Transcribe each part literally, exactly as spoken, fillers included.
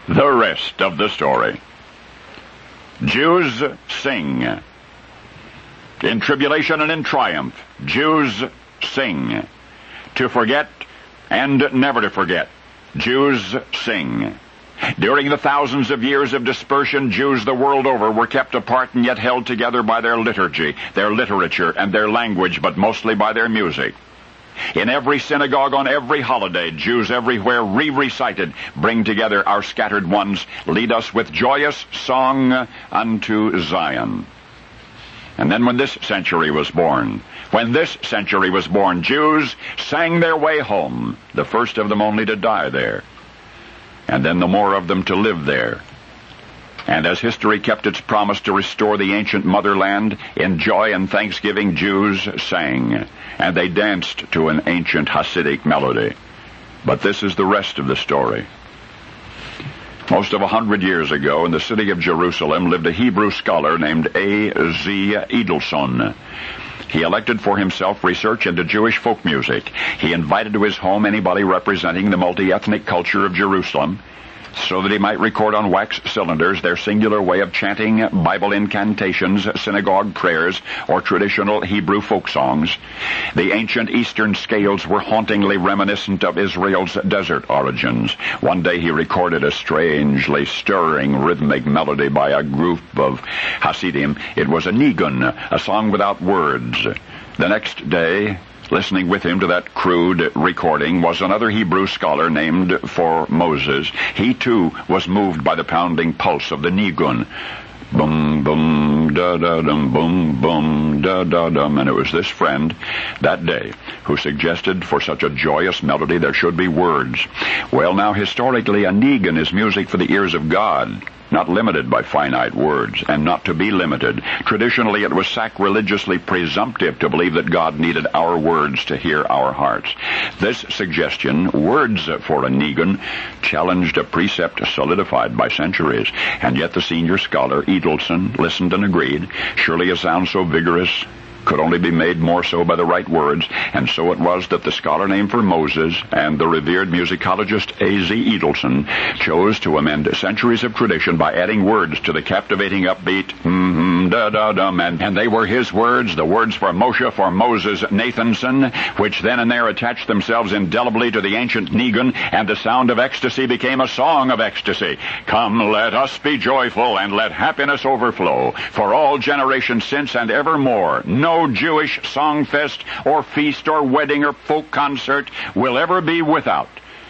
The rest of the story. Jews sing. In tribulation and in triumph, Jews sing. To forget and never to forget, Jews sing. During the thousands of years of dispersion, Jews the world over were kept apart and yet held together by their liturgy, their literature, and their language, but mostly by their music. In every synagogue, on every holiday, Jews everywhere re-recited, bring together our scattered ones, lead us with joyous song unto Zion. And then when this century was born, when this century was born, Jews sang their way home, the first of them only to die there, and then the more of them to live there. And as history kept its promise to restore the ancient motherland, in joy and thanksgiving Jews sang, and they danced to an ancient Hasidic melody. But this is the rest of the story. Most of a hundred years ago, in the city of Jerusalem, lived a Hebrew scholar named A Z Edelson. He elected for himself research into Jewish folk music. He invited to his home anybody representing the multi-ethnic culture of Jerusalem, so that he might record on wax cylinders their singular way of chanting Bible incantations, synagogue prayers, or traditional Hebrew folk songs. The ancient Eastern scales were hauntingly reminiscent of Israel's desert origins. One day he recorded a strangely stirring rhythmic melody by a group of Hasidim. It was a nigun, a song without words. The next day, listening with him to that crude recording, was another Hebrew scholar named for Moses. He, too, was moved by the pounding pulse of the nigun. Boom, boom, da-da-dum, boom, boom, da-da-dum. And it was this friend that day who suggested for such a joyous melody there should be words. Well, now, historically, a nigun is music for the ears of God, not limited by finite words, and not to be limited. Traditionally, it was sacrilegiously presumptive to believe that God needed our words to hear our hearts. This suggestion, words for a nigun, challenged a precept solidified by centuries, and yet the senior scholar, Edelson, listened and agreed. Surely a sound so vigorous could only be made more so by the right words, and so it was that the scholar named for Moses and the revered musicologist A Z Edelson chose to amend centuries of tradition by adding words to the captivating upbeat mm-hmm, da-da-dum, and, and they were his words, the words for Moshe, for Moses Nathanson, which then and there attached themselves indelibly to the ancient nigun, and the sound of ecstasy became a song of ecstasy. Come, let us be joyful, and let happiness overflow, for all generations since and evermore. No No Jewish songfest or feast or wedding or folk concert will ever be without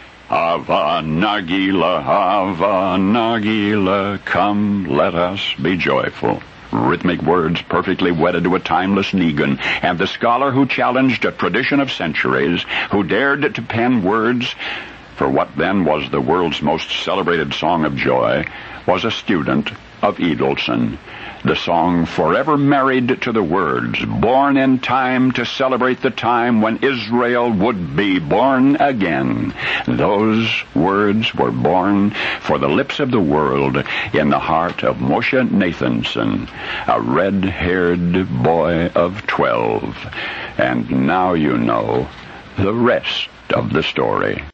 Hava Nagila, Hava Nagila, come, let us be joyful. Rhythmic words perfectly wedded to a timeless nigun, and the scholar who challenged a tradition of centuries, who dared to pen words for what then was the world's most celebrated song of joy, was a student of Edelson. The song forever married to the words, born in time to celebrate the time when Israel would be born again. Those words were born for the lips of the world in the heart of Moshe Nathanson, a red-haired boy of twelve. And now you know the rest of the story.